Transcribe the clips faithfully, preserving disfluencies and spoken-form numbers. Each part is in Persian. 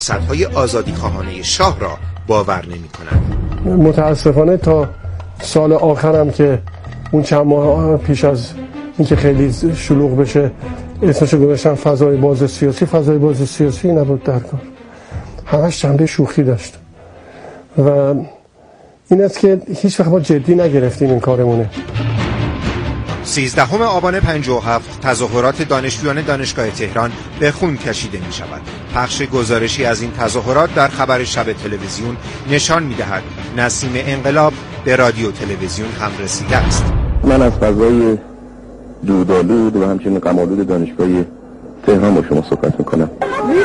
صدهای آزادی خواهانه شاه را باور نمی کنند. متاسفانه تا سال آخرم که اون چند ماه پیش از اینکه خیلی شلوغ بشه اسمشو گذاشتن فضای باز سیاسی، فضای باز سیاسی نبود در کار، همش جنبه شوخی داشت و این است که هیچ وقت ما جدی نگرفتیم این کارمونه. سیزدهم آبان پنجاه و هفت تظاهرات دانشجویان دانشگاه تهران به خون کشیده می شود. پخش گزارشی از این تظاهرات در خبر شب تلویزیون نشان می دهد نسیم انقلاب به رادیو تلویزیون هم رسیده است. من از فضای دودآلود و همچنین غم‌آلود دانشگاه تهران با شما صحبت می کنم.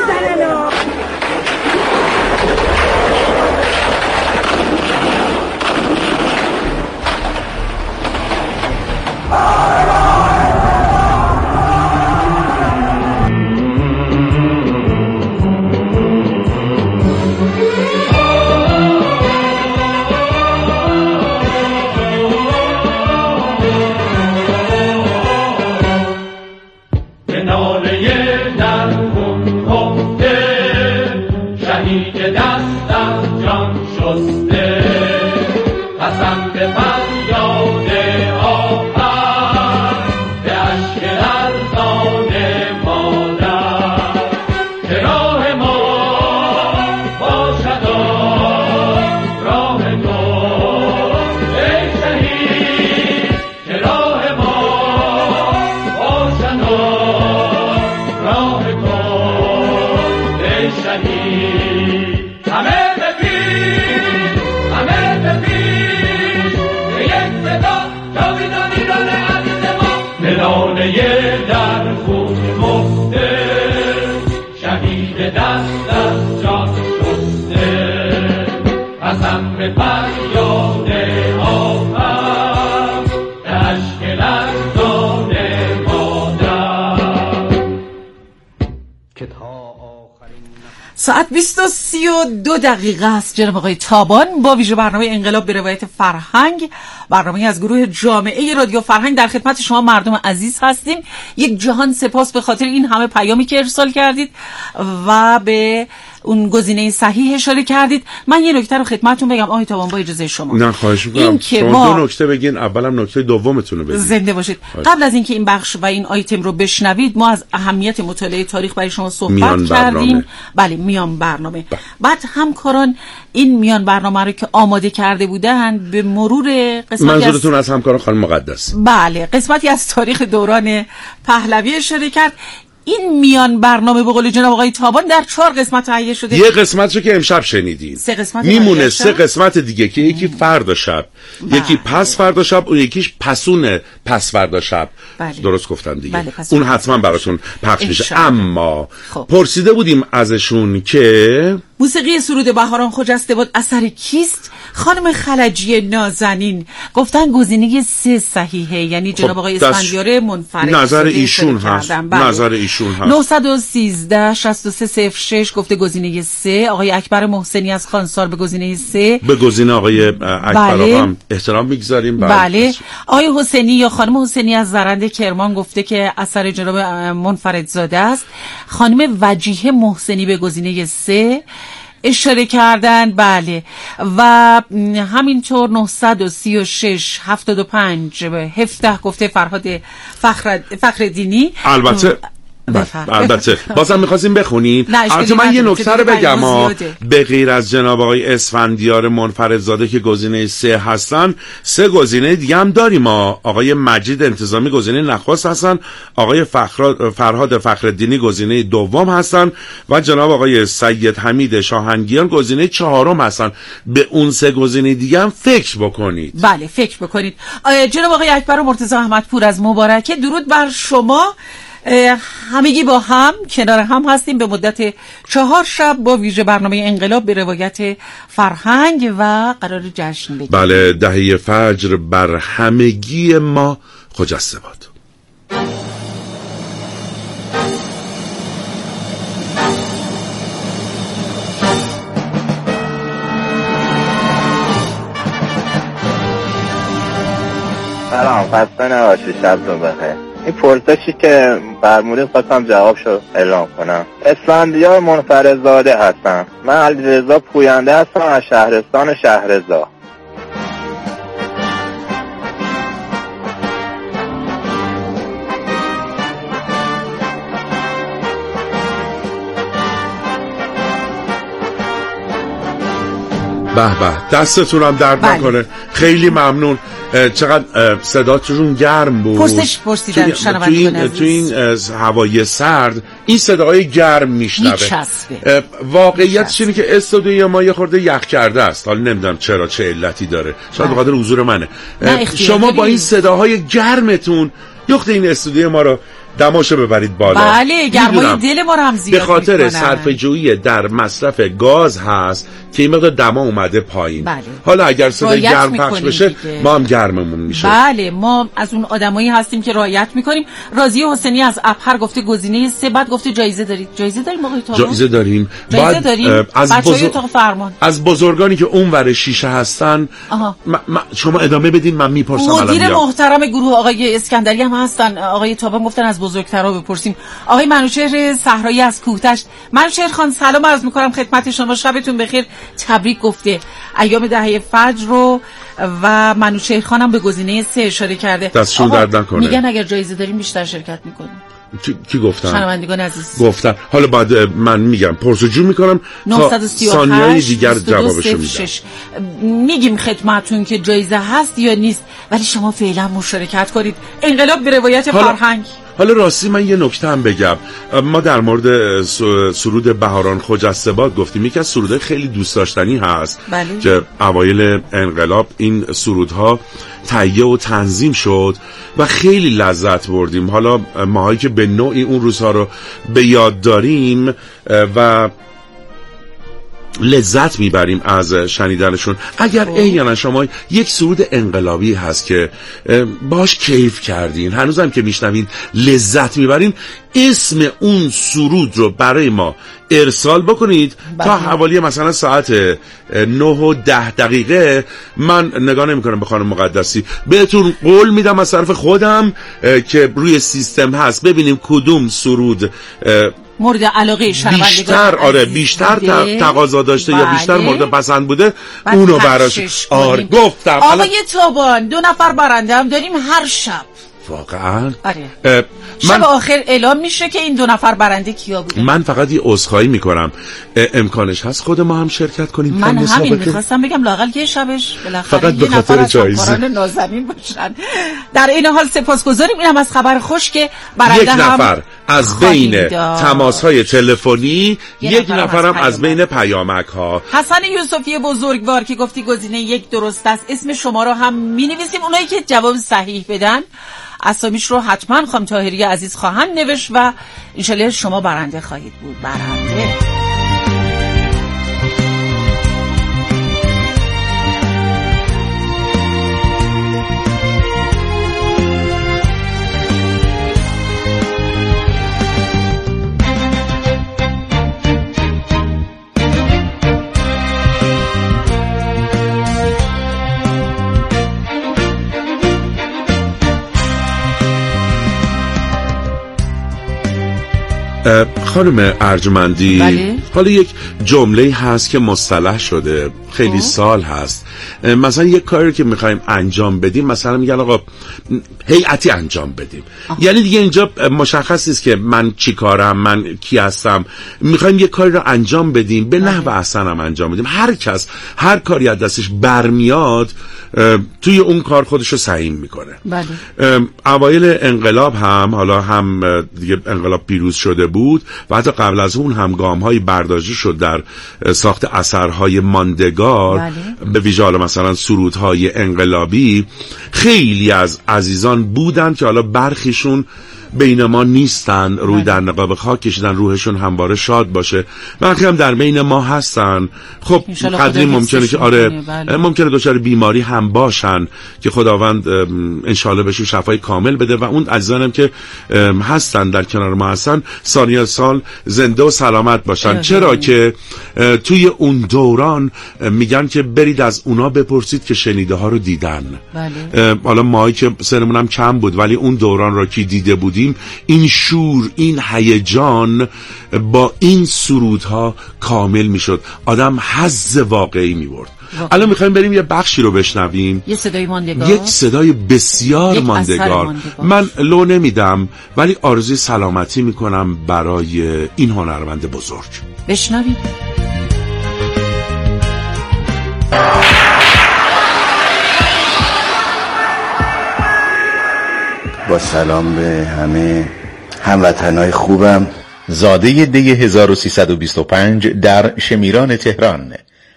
ساعت بیست و سی و دو دقیقه است جناب آقای تابان با ویژه برنامه انقلاب به روایت فرهنگ، برنامه از گروه جامعه رادیو فرهنگ در خدمت شما مردم عزیز هستیم. یک جهان سپاس به خاطر این همه پیامی که ارسال کردید و به اون گزینه صحیح اشاره کردید. من یه نکته رو خدمتتون بگم آقای تابان با اجازه شما. نه خواهش می‌کنم شما با... دو نکته بگین، اولم نکته دومتون رو بگین. زنده باشید. خواهش. قبل از اینکه این بخش و این آیتم رو بشنوید ما از اهمیت مطالعه تاریخ برای شما صحبت کردیم. بله میان برنامه. بله. بعد همکاران این میان برنامه رو که آماده کرده بودند به مرور قسمتی منظورتون از, از همکاران خانم مقدس. بله قسمتی از تاریخ دوران پهلوی اشاره کرد. این میان برنامه به قول جناب آقای تابان در چهار قسمت تهیه شده. یه قسمتشو که امشب شنیدین سه قسمت میمونه، سه قسمت دیگه که یکی فردا شب بله. یکی پس فردا شب، اون یکیش پسون پس فردا شب بله. درست گفتم دیگه بله. اون حتما براتون پخش میشه. اما خب. پرسیده بودیم ازشون که موسیقی سرود بهاران خجسته بود اثر کیست؟ خانم خلجی نازنین گفتن گزینه سه صحیحه، یعنی جناب خب آقای اسفندیار منفرد. نظر ایشون هست. بله. نظر ایشون هست. نه یک سه شش سه صفر شش گفته گزینه سه. آقای اکبر محسنی از خانسار به گزینه سه. به گزینه آقای اکبر بله. هم احترام میگذاریم. بله. بله. آقای حسینی یا خانم حسینی از زرنده کرمان گفته که اثر جناب منفردزاده است. خانم وجیه محسنی به گزینه سه اشاره کردن. بله. و همینطور نه سه شش هفت پنج هفده گفته فرهاد فخر فخرالدینی. البته البته بازم می‌خواستیم بخونیم. البته من یه نکته رو بگم، به غیر از جناب آقای اسفندیار منفردزاده که گزینه سه هستن، سه گزینه دیگه هم داریم. ما آقای مجید انتظامی گزینه نخست هستن، آقای فخر... فرهاد فخرالدینی گزینه دوم هستن و جناب آقای سید حمید شاهنگیان گزینه چهارم هستن. به اون سه گزینه دیگه هم فکر بکنید. بله فکر بکنید. جناب آقای اکبر مرتضی احمدپور از مبارکه، درود بر شما. همگی با هم کنار هم هستیم به مدت چهار شب با ویژه برنامه انقلاب به روایت فرهنگ و قرار جشن بگیریم. بله دهه فجر بر همگی ما خجسته باد. سلام، خسته نباشید، شبتون بخیر. این پرسشی که فرمودید خواستم جواب شد اعلام کنم. اسفندیار منفرزاده هستم. من علیرضا پوینده هستم از شهرستان شهرزا. به به، دستتونم درد نکنه. خیلی ممنون. چقدر صداتون گرم بود. پرسش پرسیدم تو این تو این هوای سرد این صداهای گرم میشنوه. واقعیتش اینه که استودیوی ما یه خورده یخ کرده است. حالا نمیدونم چرا، چه علتی داره. شاید به خاطر حضور منه. شما با این صداهای گرمتون یخت این استودیو ما رو دماشو ببرید بالا. بله، گرمای دل ما رو هم زیاد به خاطر صرفه‌جویی در مصرف گاز هست که این مقدار دما اومده پایین. بله. حالا اگر صدای گرم پخش بشه دیگه ما هم گرممون میشه. بله، ما از اون آدمایی هستیم که رعایت میکنیم. راضیه حسینی از اپهر گفته گزینه سه، بعد گفته جایزه دارید. جایزه داریم آقای تابان؟ جایزه داریم. جایزه داریم. از بچهای اتاق فرمان، از بزرگانی که اونور شیشه هستن م- م- شما ادامه بدین، من میپرسم. مدیر محترم گروه آقای اسکندری هم هستن. آقای تابان گفتن از بزرگترا بپرسیم. آقای منوچهر صحرایی از کوهتشت. منوچهر خان سلام عرض میکنم خدمت شما، شبتون بخیر، تبریک گفته. ایام دهه فجر رو و منوچهر خانم به گزینه سه اشاره کرده. دستشون درد نکنه. میگن اگر جایزه داریم بیشتر شرکت میکنیم. کی, کی گفتن؟ شنوندگان عزیز گفتن. حالا بعد من میگم پرسجو میکنم تا ثانیه‌های دیگر جوابشو میدم. میگیم خدمتتون که جایزه هست یا نیست، ولی شما فعلا مشارکت کنید. انقلاب به روایت فرهنگ. حالا راستی من یه نکته هم بگم. ما در مورد سرود بهاران خجسته باد گفتیم. یکی از سرودهای خیلی دوست داشتنی هست. بله. که اوایل انقلاب این سرودها تهیه و تنظیم شد و خیلی لذت بردیم. حالا ماهایی که به نوعی اون روزها رو به یاد داریم و لذت میبریم از شنیدنشون. اگر احیانا شما یک سرود انقلابی هست که باش کیف کردین، هنوزم که میشنوین لذت میبرین، اسم اون سرود رو برای ما ارسال بکنید. بله. تا حوالی مثلا ساعت نه و ده دقیقه من نگاه نمی کنم به خانم مقدسی، بهتون قول میدم از طرف خودم که روی سیستم هست ببینیم کدوم سرود مورد علاقه شنوندگان بیشتر آره بیشتر تقاضا داشته. بله. یا بیشتر مورد پسند بوده اونو براش آره گفتم. آقای تابان دو نفر برنده هم داریم هر شب. واقعا آره. شب آخر اعلام میشه که این دو نفر برنده کیا بودن. من فقط یه عذرخواهی میکنم، امکانش هست خود ما هم شرکت کنیم؟ من همین میخواستم بگم لااقل یه شبش بالاخره فقط به خاطر جایزه نازنین باشن. در این حال سپاسگزاریم. اینم از خبر خوش که برنده یک نفر از بین تماس‌های تلفنی، یک نفرم از, از بین پیامک ها. حسن یوسفی بزرگوار که گفتی گزینه یک درست است، اسم شما رو هم می‌نویسیم. اونایی که جواب صحیح بدن اسامیش رو حتما خانم طاهری عزیز خواهند نوشت و انشالله شما برنده خواهید بود. برنده خانم ارجمندی. بله؟ حالا یک جمله هست که مصطلح شده خیلی آه. سال هست. مثلا یک کاری که میخوایم انجام بدیم، مثلا میگن آقا هیئتی انجام بدیم. آه. یعنی دیگه اینجا مشخص نیست که من چی کارم، من کی هستم. میخوایم یک کاری رو انجام بدیم به نحو احسن هم انجام بدیم. هر کس هر کاری از دستش برمیاد توی اون کار خودش رو سعی میکنه. بله. اوایل انقلاب هم، حالا هم دیگه انقلاب پیروز شده بود و حتی قبل از اون هم گام‌های برداشته شد در ساخت اثرهای ماندگار. بله. به ویژه حالا مثلا سرودهای انقلابی. خیلی از عزیزان بودن که حالا برخیشون بین ما نیستن، روی در نقاب خاک کشیدن، روحشون همواره شاد باشه. وقتی هم در بین ما هستن خب قدری ممکنه که آره بله. ممکنه دچار بیماری هم باشن که خداوند انشالله بهشون شفای کامل بده و اون عزیزانم که هستن در کنار ما هستن سالیان سال زنده و سلامت باشن. چرا که توی اون دوران میگن که برید از اونا بپرسید که شنیده ها رو دیدن. بله. حالا ما که سنمون هم کم بود ولی اون دوران را که دیده بودیم این شور، این هیجان با این سرودها کامل میشد، آدم حظ واقعی میبرد. الان میخوایم بریم یه بخشی رو بشنویم، یه صدای ماندگار، یک صدای بسیار یک ماندگار. ماندگار من لو نمیدم ولی آرزوی سلامتی میکنم برای این هنرمند بزرگ. بشنویم. با سلام به همه هموطنای خوبم. زاده دی هزار و سیصد و بیست و پنج در شمیران تهران،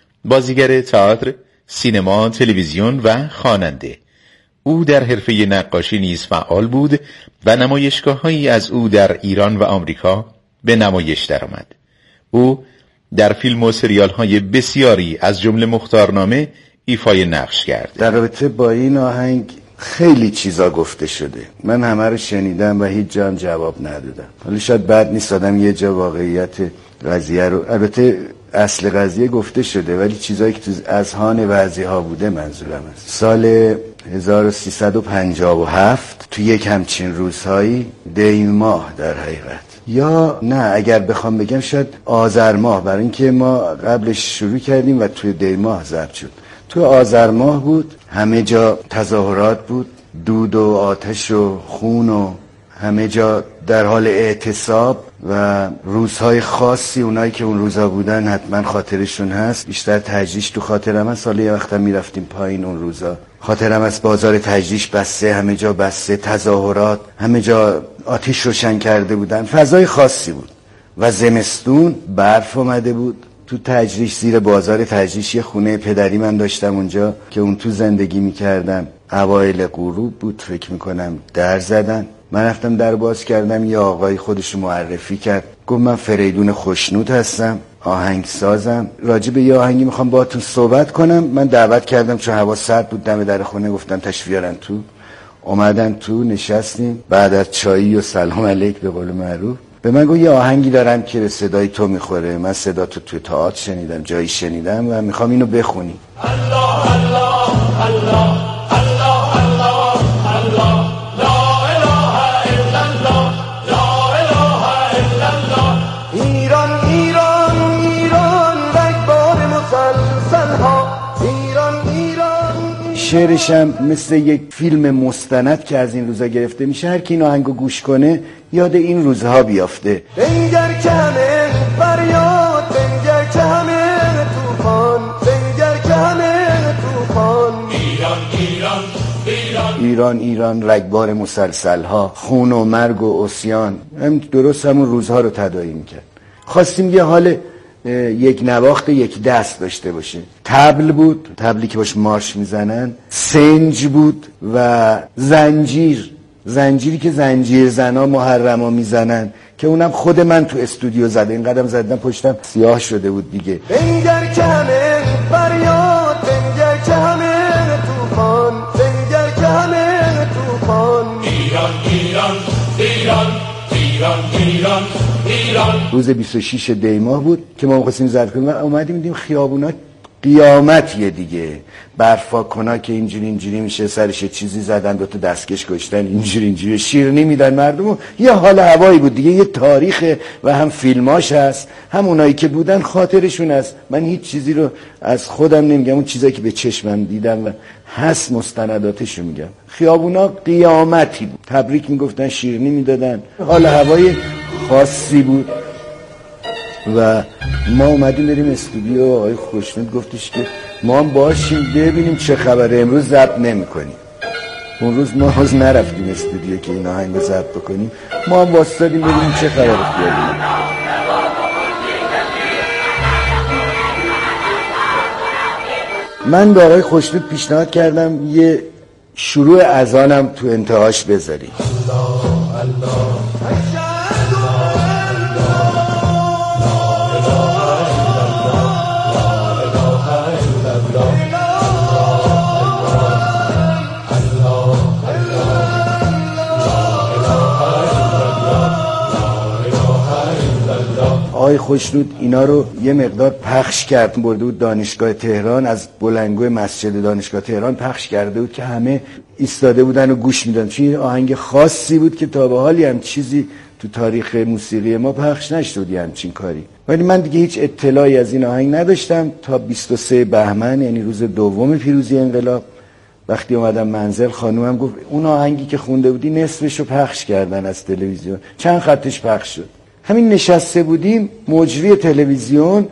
بازیگر تئاتر، سینما، تلویزیون و خواننده. او در حرفه نقاشی نیز فعال بود و نمایشگاه‌هایی از او در ایران و آمریکا به نمایش درآمد. او در فیلم و سریال‌های بسیاری از جمله مختارنامه ایفای نقش کرد. در رابطه با این آهنگ خیلی چیزا گفته شده، من همه رو شنیدم و هیچ جا هم جواب ندادم. حالا شاید بد نیست آدم یه جا واقعیت قضیه رو، البته اصل قضیه گفته شده ولی چیزایی که تو اذهان بعضی‌ها بوده منظورم است. سال هزار و سیصد و پنجاه و هفت تو یک همچین روزهایی دی ماه در حقیقت، یا نه اگر بخوام بگم شاید آذر ماه، برای اینکه ما قبلش شروع کردیم و توی دی ماه ضبط شد. تو آذر ماه بود، همه جا تظاهرات بود، دود و آتش و خون و همه جا در حال اعتصاب و روزهای خاصی، اونایی که اون روزها بودن حتما خاطرشون هست. بیشتر تجریش تو خاطرم هست، سالی یه وقتا میرفتیم پایین اون روزها، خاطرم هست بازار تجریش بسته، همه جا بسته، تظاهرات، همه جا آتش روشن کرده بودن، فضای خاصی بود. و زمستون برف اومده بود. تو تجریش، زیر بازار تجریش، یه خونه پدری من داشتم اونجا که اون تو زندگی میکردم. اوایل غروب بود فکر میکنم، در زدن، من رفتم در باز کردم، یه آقای خودشو معرفی کرد، گفت من فریدون خوشنود هستم، آهنگسازم، راجع به یه آهنگی میخوام باهاتون صحبت کنم. من دعوت کردم چون هوا سرد بود، دم در خونه گفتم تشریف بیارن تو. اومدن تو، نشستیم، بعد از چایی و سلام علیک به قول معروف به من گفت یه آهنگی دارم که به صدای تو میخوره، من صدا تو توی تئاتر شنیدم، جایی شنیدم و میخوام اینو بخونی. الله الله الله شعرشم مثل یک فیلم مستند که از این روزا گرفته میشه، هر کی این آهنگو گوش کنه یاد این روزها بیافته. بنگر که همه فریاد، بنگر که همه طوفان، بنگر که همه طوفان. ایران ایران ایران ایران ایران رگبار مسلسل ها، خون و مرگ و عصیان، هم درست همون روزها رو تداعی میکرد. خواستیم یه حال یک نواخت یک دست داشته باشه. طبل بود، طبلی که باش مارش میزنن، سنج بود و زنجیر، زنجیری که زنجیر زنا محرما میزنن که اونم خود من تو استودیو زده، این قدم زدم پشتم سیاه شده بود دیگه. بنگر که همه فریاد، بنگر که همه طوفان، بنگر که همه طوفان. ایران ایران ایران ایران ایران ایران. روز بیست و شش دی ماه بود که ما می‌خواستیم زرد کنیم و اومدیم دیدیم خیابونا قیامتیه دیگه، برفا کنا که اینجوری اینجوری میشه، سرش چیزی زدن، دوتا دستکش کشتن، اینجوری اینجوری شیرینی میدن مردمو. یه حال هوایی بود دیگه، یه تاریخ و هم فیلماش هست، هم اونایی که بودن خاطرشون هست. من هیچ چیزی رو از خودم نمیگم، اون چیزایی که به چشمم دیدم و هست مستنداتشو میگم. خیابونا قیامتی بود، تبریک میگفتن، شیرینی میدادن، حال هوای خاصی بود. و ما اومدیم بریم استودیو، آقای خوشنود گفتش که ما هم باشیم ببینیم چه خبره، امروز ضبط نمی‌کنیم. اون روز ما هنوز نرفتیم استودیو که این آهنگ رو ضبط بکنیم، ما هم واسطادیم ببینیم چه خبره. خیابونه من به آقای خوشنود پیشنهاد کردم یه شروع اذانم تو انتهاش بذاری. آقای خوشنود اینا رو یه مقدار پخش کرد، برده بود دانشگاه تهران، از بلندگوی مسجد دانشگاه تهران پخش کرده بود که همه ایستاده بودن و گوش میدن. چون آهنگ خاصی بود که تا به حالی هم چیزی تو تاریخ موسیقی ما پخش نشد همچین کاری. ولی من دیگه هیچ اطلاعی از این آهنگ نداشتم تا بیست و سه بهمن، یعنی روز دوم پیروزی انقلاب. وقتی اومدم منزل خانومم گفت اون آهنگی که خونده بودی نصفشو پخش کردن از تلویزیون، چند خطش پخش شد. همین نشسته بودیم، مجری تلویزیون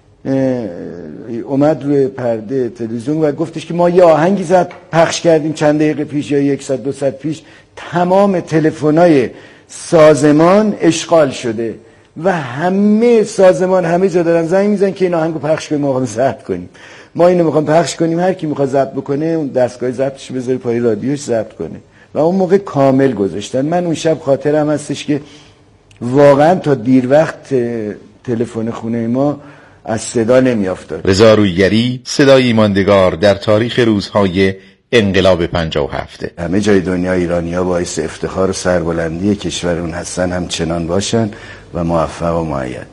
اومد روی پرده تلویزیون و گفتش که ما یه آهنگی زد پخش کردیم چند دقیقه پیش یا یک ساعت دو ساعت پیش، تمام تلفن‌های سازمان اشغال شده و همه سازمان همه جا دارن زنگ میزنن که این آهنگو پخش کنیم، ما می‌خوایم ضبط کنیم، ما اینو می‌خوایم پخش کنیم، هر کی می‌خواد ضبط بکنه اون دستگاه ضبطش بذاره پای رادیوش ضبط کنه. و اون موقع کامل گذاشتن. من اون شب خاطرم هستش که واقعا تا دیر وقت تلفن خونه ما از صدا نمی افتاد. رضا رویگری، صدای ماندگار در تاریخ روزهای انقلاب پنجاه و هفت. همه جای دنیا ایرانی‌ها باعث افتخار و سربلندی کشورمون هستن، همچنان باشن و موفق و مؤید.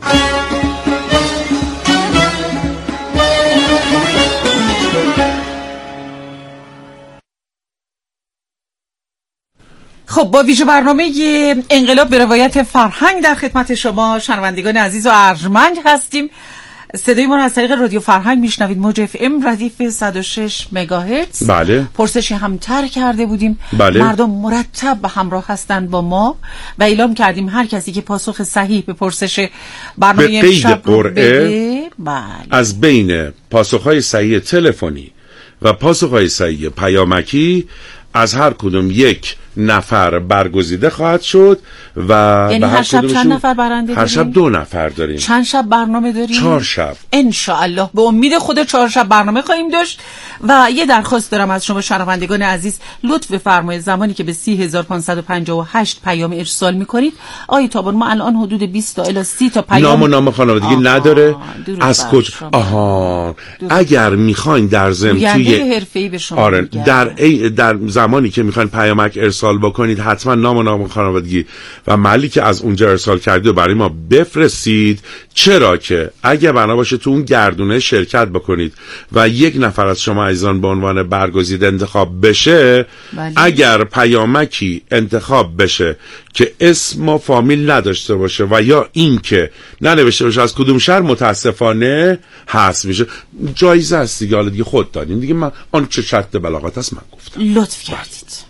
خب با ویژه برنامه انقلاب به روایت فرهنگ در خدمت شما شنوندگان عزیز و ارجمند هستیم. صدای ما را از طریق رادیو فرهنگ میشنوید، موج اف ام ردیف صد و شش مگاهرتز. بله. پرسشی همتر کرده بودیم. بله. مردم مرتب به همراه هستند با ما و اعلام کردیم هر کسی که پاسخ صحیح به پرسش برنامه امشب بده، بله، از بین پاسخهای صحیح تلفنی و پاسخهای صحیح پیامکی از هر کدوم یک نفر برگزیده خواهد شد و یعنی هر شب چند نفر برنده داریم؟ هر شب دو نفر داریم. چند شب برنامه داریم؟ چهار شب انشاءالله. به امید خود چهار شب برنامه خواهیم داشت. و یه درخواست دارم از شما شنوندگان عزیز، لطف فرمایید زمانی که به سی هزار و پانصد و پنجاه و هشت پیام ارسال میکنید، آقای تابان ما الان حدود بیست تا الی سی تا پیام نام و نام خانوادگی نداره. از کجا؟ آها، اگر میخواین در ضمن توی حرفه‌ای به شما آره در ای در زمانی که میخواین پیامک ارسال بکنید حتما نام و نام خانوادگی و محلی که از اونجا ارسال کردید و برای ما بفرستید. چرا که اگه بنا باشه تو اون گردونه شرکت بکنید و یک نفر از شما عزیزان به عنوان برگزیده انتخاب بشه، بله. اگر پیامکی انتخاب بشه که اسم و فامیل نداشته باشه و یا این که ننوشته باشه از کدوم شهر، متاسفانه حذف میشه. جایزه است دیگه، حالا دیگه خود دادین دیگه، من آن چه شرط بلاغت است من گفتم. لطف کردید.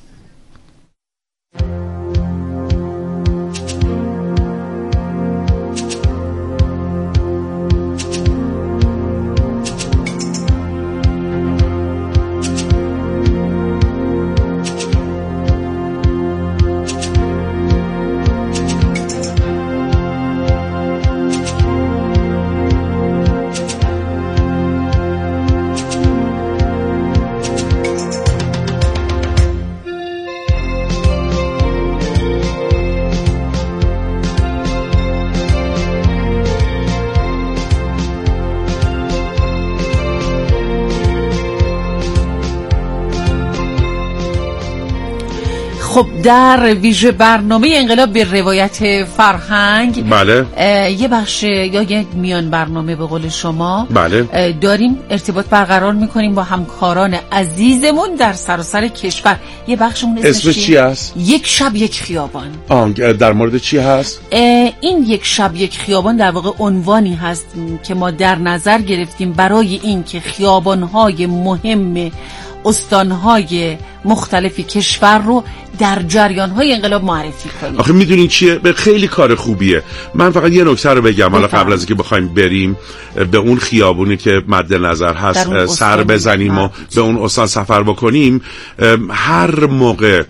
خب در ویژه برنامه انقلاب به روایت فرهنگ، بله، یه بخش یا یک میان برنامه به قول شما، بله، داریم ارتباط برقرار میکنیم با همکاران عزیزمون در سراسر کشور. یه بخشمون اسمش اسم چی هست؟ یک شب یک خیابان. آه، در مورد چی هست؟ این یک شب یک خیابان در واقع عنوانی هست که ما در نظر گرفتیم برای این که خیابان‌های مهم استانهای مختلفی کشور رو در جریان‌های انقلاب معرفی کنیم. آخه میدونین چیه؟ به خیلی کار خوبیه. من فقط یه نکته رو بگم حالا قبل از اینکه بخوایم بریم به اون خیابونی که مد نظر هست سر بزنیم و به اون استان سفر بکنیم. هر موقع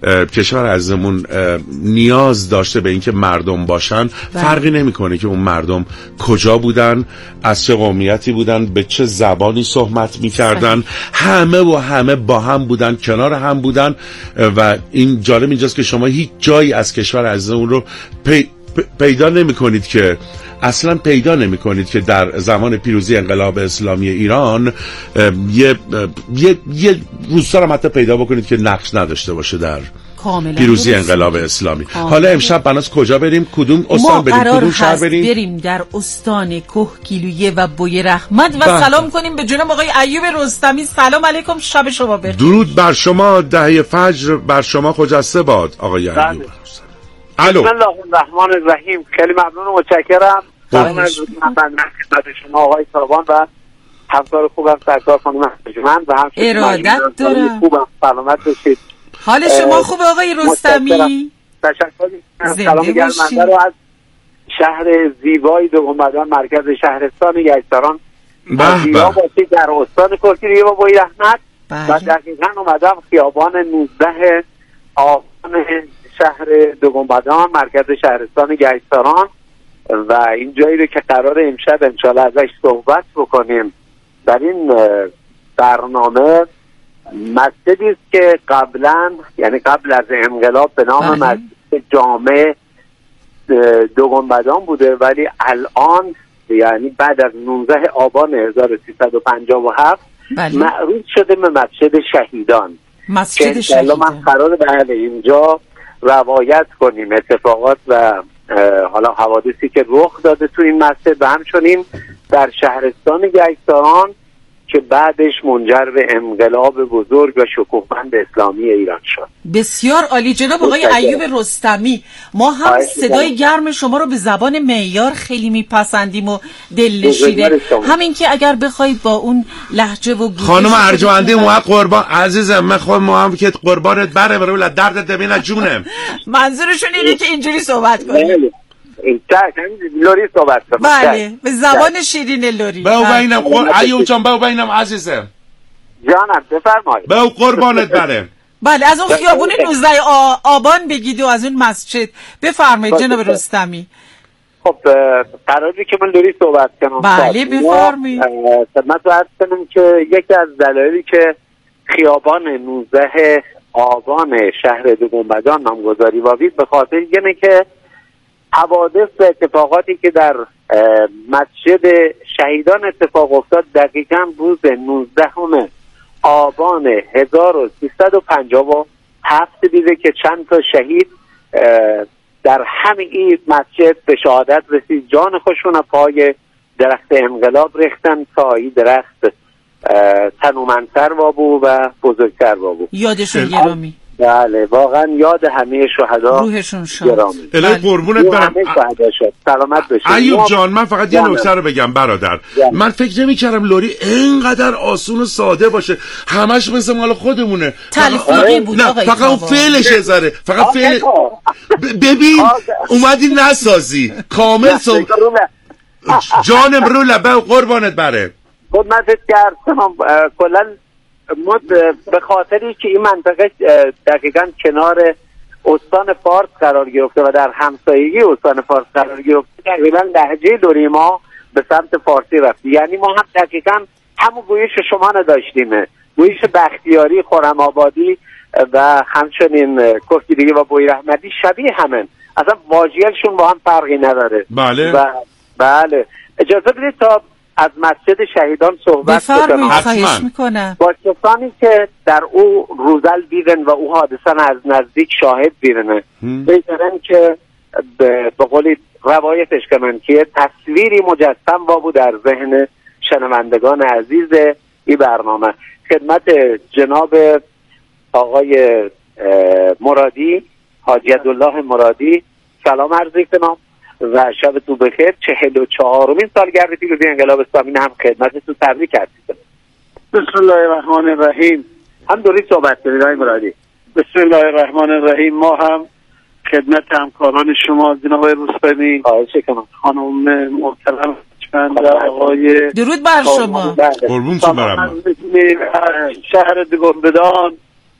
کشور عزیزمون نیاز داشته به اینکه مردم باشن، فرقی نمیکنه که اون مردم کجا بودن، از چه قومیتی بودن، به چه زبانی صحبت میکردن، همه و همه با هم بودن، کنار هم بودن. و این جالب اینجاست که شما هیچ جایی از کشور عزیزمون رو پی پیدا نمی کنید که اصلا پیدا نمی کنید که در زمان پیروزی انقلاب اسلامی ایران یه یه یه روستا رو حتی پیدا بکنید که نقش نداشته باشه در پیروزی انقلاب اسلامی. حالا امشب بناس کجا بریم؟ کدوم استان بریم؟ کدوم شهر بریم؟ بریم در استان کهگیلویه و بوی رحمت و بح. سلام کنیم به جناب آقای ایوب رستمی. سلام علیکم، شب شما بخیر. درود بر شما، دهه فجر بر شما خجسته باد آقای ایوب. الو. بسم الله الرحمن الرحیم. خیلی ممنون و متشکرم. سلام از خدمت شما آقای تابان و همکار خوبم سرکار خانم انجمن و همچنین ارادت دارم. خوبم، سلامت باشید. حال شما خوبه آقای رستمی؟ تشکر. سلام گرمنده رو از شهر زیبای دوگانبدان، مرکز شهرستان یزدان زیبا باشید در استان کهگیلویه و بوی رحمت. و دقیقاً اومدم خیابان نوزده آبان شهر دوگانبدان، مرکز شهرستان گیساران و این جایی رو که قرار امشب انشالله ازش صحبت بکنیم در این برنامه، مسجدی است که قبلا، یعنی قبل از انقلاب، به نام مسجد جامع دوگانبدان بوده، ولی الان یعنی بعد از نوزده آبان هزار و سیصد و پنجاه و هفت معروف شده به مسجد شهیدان. مسجد شهیدان من قرار به اینجا روایت کنیم اتفاقات و حالا حوادثی که رخ داده تو این مسجد و همچنین در شهرستان گیساران که بعدش منجر به انقلاب بزرگ و شکوهمند اسلامی ایران شد. بسیار عالی جناب آقای ایوب رستمی. ما هم صدای گرم شما رو به زبان معیار خیلی میپسندیم و دلنشینه. همین که اگر بخواید با اون لهجه و گویش خانم ارجمندی ما قربان عزیزم، من خود ما هم که قربانت بره برای درد دبین جونم. منظورشون اینه که اینجوری صحبت کنیم. این تاک لوری صحبت کنم. بله به زبان شیرین لوری. به بینم خور ایوب جان، به بینم عزیزم جانم بفرمایید. به قربانت بره. بله از اون خیابون نوزده آبان بگید و از اون مسجد. بفرمایید جناب رستمی. خب قراری که من لوری صحبت کنم. بله بفرمایید. خدمت رو عرض کنم که یکی از دلایلی که خیابان نوزده آبان شهر دوگانبدان نامگذاری یابید به خاطر اینه که حوادث و اتفاقاتی که در مسجد شهیدان اتفاق افتاد دقیقاً روز نوزدهم آبان هزار و سیصد و پنجاه و هفت دیده که چند تا شهید در همین مسجد به شهادت رسید، جان خودشون پای درخت انقلاب ریختن تا این درخت تنومندتر وابو و بزرگتر وابو. یادشون گرامی. بله واقعا یاد همه شهدا روحشون شاد. الهی قربونت برم. سلامت باشید. ایوب جان من فقط یه نکته رو بگم برادر. جانم. من فکر نمی‌کردم لوری اینقدر آسون و ساده باشه. همش مثل مال خودمونه. تلفیقی بود آقای. فقط اون فعلش زره. فقط فعل ببین اومدی نسازی. کامل سو جانم رو لبه قربانت بره. خدمتت کردم کلا به خاطری که این منطقه دقیقاً کنار استان فارس قرار گرفته و در همسایگی استان فارس قرار گرفته، تقریبا لهجه لوری ما به سمت فارسی رفت. یعنی ما هم دقیقاً همون گویش شما نداشتیم، گویش بختیاری، خرم آبادی و همچنین کهگیلویه و بوی رحمتی شبیه همن، اصلا واژه‌شون با هم فرقی نداره. بله و بله اجازه بدید تا از مسجد شهیدان صحبت بکنم. خواهش میکنم. با کسانی که در او روزل دیدن و او حادثه از نزدیک شاهد دیدن بگذارن که به قولی روایتش کنن که تصویری مجسم وابو در ذهن شنوندگان عزیز این برنامه. خدمت جناب آقای مرادی، حاجی عبدالله مرادی سلام عرض کنم و شب تو بخیر. چهل و چهارمین سالگرد پیروزی انقلاب اسلامی هم خدمت تو تبریک کردید. بسم الله الرحمن الرحیم. هم دوری صحبت کنید آقای مرادی. بسم الله الرحمن الرحیم. ما هم خدمت همکاران شما جناب رستمی، خواهش کنم خانم محترم و آقای درود بر شما. قربون شما برم. شهر دوگانبدان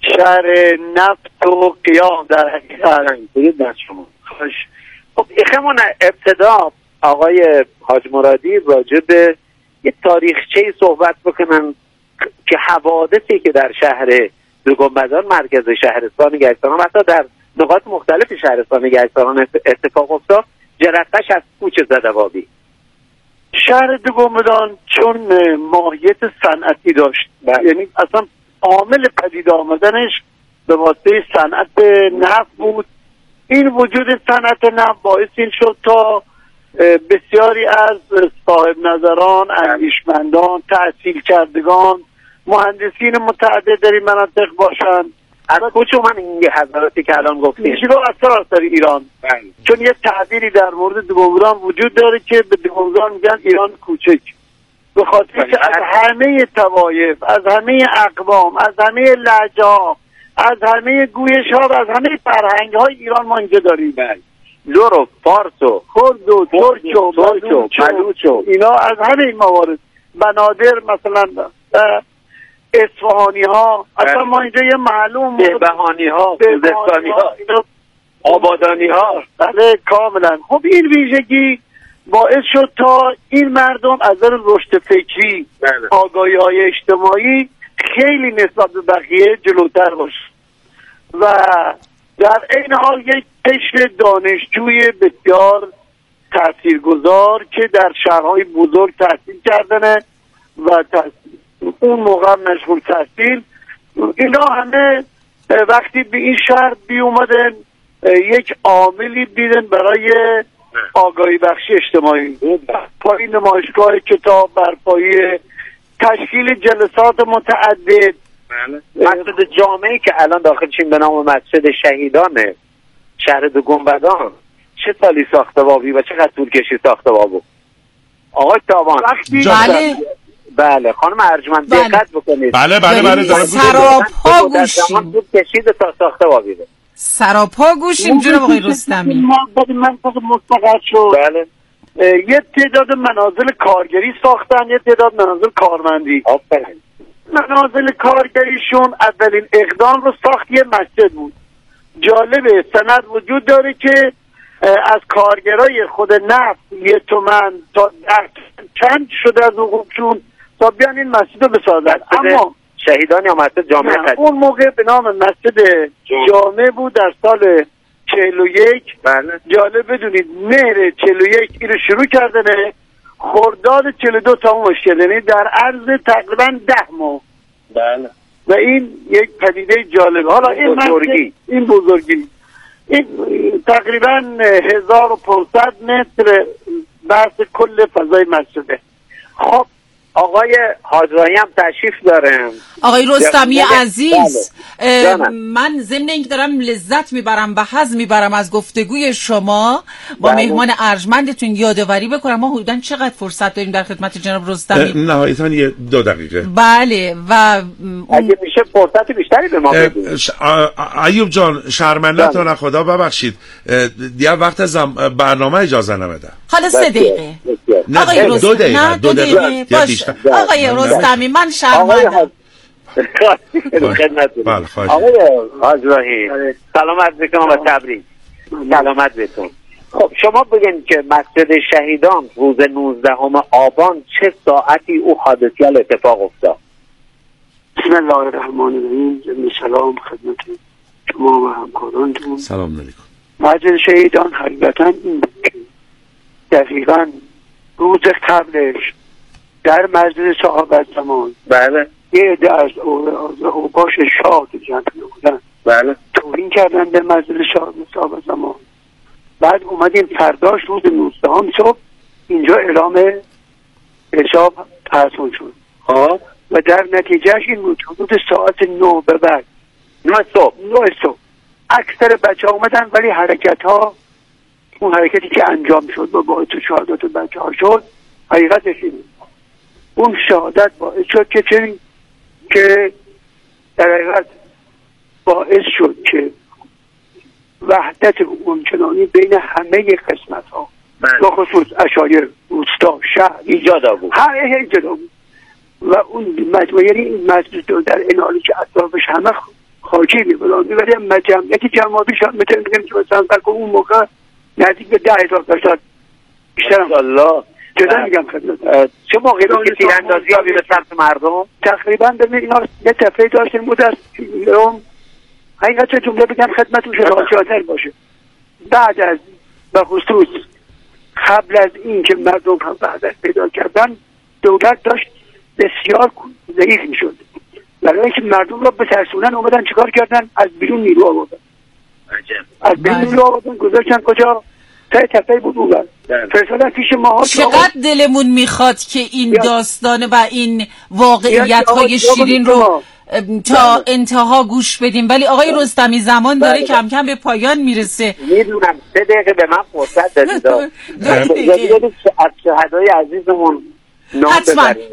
شهر نفت و قیام در حقیقت. درود بر شما. خوش. خب اخمون ابتدا آقای حاج مرادی راجع به یه تاریخچه‌ای صحبت بکنن که حوادثی که در شهر دو گنبدان مرکز شهرستان گشتاران و حتی در نقاط مختلف شهرستان گشتاران اتفاق افتاد جرقه‌اش از کوچه زدوابی. شهر دو گنبدان چون ماهیت صنعتی داشت، یعنی اصلا عامل پدید آمدنش به واسطه صنعت نفت بود. این وجود صنعت نفت باعث این شد تا بسیاری از صاحب نظران، اندیشمندان، تحصیل کردگان، مهندسین متعدد در این مناطق باشند. از کجا من این حضراتی که الان گفتیم میشه رو از سراسر ایران بند. چون یه تعبیری در مورد دو گنبدان وجود داره که به دو گنبدان میگن ایران کوچک، به خاطر که از همه طوایف، از همه اقوام، از همه لهجه‌ها، از همه گویش‌ها و از همه فرهنگ‌های ایران ما اینجا داریم. لور و فارس و خرد و ترک و بلوچ و اینا از همه این موارد، بنادر مثلا اصفهانی ها، اصلا ما اینجا یه معلوم بهبهانی ها، خوزستانی ها، آبادانی ها، بله کاملا. خب این ویژگی باعث شد تا این مردم از نظر رشد فکری، آگاهی های اجتماعی خیلی نسبت به بقیه جلوتر باشه و در این حال یک قشر دانشجوی بسیار تاثیرگذار که در شهرهای بزرگ تحصیل کردنه و اون موقع مشغول تحصیل، اینا همه وقتی به این شهر بی اومدن یک عاملی دیدن برای آگاهی بخشی اجتماعی، پای نمایشگاه کتاب، برپایی تشکیل جلسات متعدد. مسجد جامعی که الان داخلشیم به نام مسجد شهیدانه شهر دو گنبدان چه سالی ساخته بابی و چقدر طول کشید ساخته بابو آقای تابان؟ بله بله خانم ارجمند دقت بکنید. بله بله بله سراپا گوشیم کشید تا ساخته بابی سراپا گوشیم جناب آقای رستمی. من خود مستقر شد. بله یه تعداد منازل کارگری ساختن، یه تعداد منازل کارمندی. آفرین. منازل کارگریشون اولین اقدام رو ساخت یه مسجد بود. جالبه سند وجود داره که از کارگرای خود نفت یه تومن تا چند شده از حقوقشون تا بیان این مسجد رو بسازن. اما شهیدان یا مسجد جامعه قدیم اون موقع به نام مسجد جامعه بود در سال چهل و یک. بله. جالب بدونید مهر چهل و یک این رو شروع کردنه، خرداد چهل و دو تموم شد، یعنی در عرض تقریبا ده ماه. بله. و این یک پدیده جالب. حالا این بزرگی این بزرگی این تقریبا هزار و پانصد متر بحث کل فضای مسجده. خب آقای حاجراهی هم تشریف دارم. آقای رستمی عزیز، من ضمن اینکه دارم لذت میبرم و حظ میبرم از گفتگوی شما با بله. مهمان ارجمندتون یادآوری بکنم ما حدوداً چقدر فرصت داریم در خدمت جناب رستمی؟ نهایتاً یه دو دقیقه. بله و اون... اگه میشه فرصت بیشتری به ما بدید. ش... ایوب جان شرمنده‌تون خدا ببخشید دیگه وقت از برنامه اجازه نمیده. حالا سه دقیقه. آقای رستمی دو دقیقه دو دقیقه آقای رستمی من شرمندم. آقای حاجراهی سلامت بکنم و تبریک. سلامت بهتون. خب شما بگین که مسجد شهیدان روز نوزدهم آبان چه ساعتی او حادثیال اتفاق افتاد؟ بسم الله الرحمن الرحیم. سلام خدمت شما و همکارانتون. سلام علیکم. مسجد شهیدان حقیقتا این دقیقاً روز قبلش در مسجد صحابه زمان بله یه عده از اوباش شاه که جمع بودن بله توهین کردن به مسجد صحابه زمان. بعد اومدیم فرداش روز نوزدهم صبح اینجا اعلام حساب تحصیل شد ها و در نتیجهش این بود حدود ساعت نه به بعد نه صبح نه صبح اکثر بچه ها اومدن، ولی حرکت ها اون حرکتی که انجام شد با باعث شهادت بچه ها شد حقیقتش این اون شهادت باعث شد که چنین که در حقیقت باعث شد که وحدت اونچنانی بین همه قسمت ها با خصوص اشایر روستا شهر ایجاد بود هر ایجاد بود و اون مجموعه یعنی این مسجد در این حالی که اطرافش همه خاکی میبودن میبریم مجم یکی جمعابی شد میتونیم بگیم که مثلا بکن اون موقع نزدیک به ده هزار درصد بیشتر الله جدا میگم خدمت چه موقعی بود که تیراندازی ها به سمت مردم تقریبا به اینا یه تفریح داشتیم بود از حقیقت چه جمله بگم خدمتون شاطر باشه بعد از به خصوص قبل از این که مردم هم بعد از پیدا کردن دولت داشت بسیار ضعیف میشد برای اینکه مردم را بترسونن اومدن چیکار کردن از بیرون نیرو آوردن از بیرون نیرو آوردن گذاشتن کجا تای تپه بود اون فرستادن پیش ما. چقدر دلمون میخواد که این داستان و این واقعیت های شیرین رو تا انتها گوش بدیم ولی آقای رستمی زمان داره کم کم به پایان میرسه. میدونم سه دقیقه به من فرصت دادید از شهدای عزیزمون حتما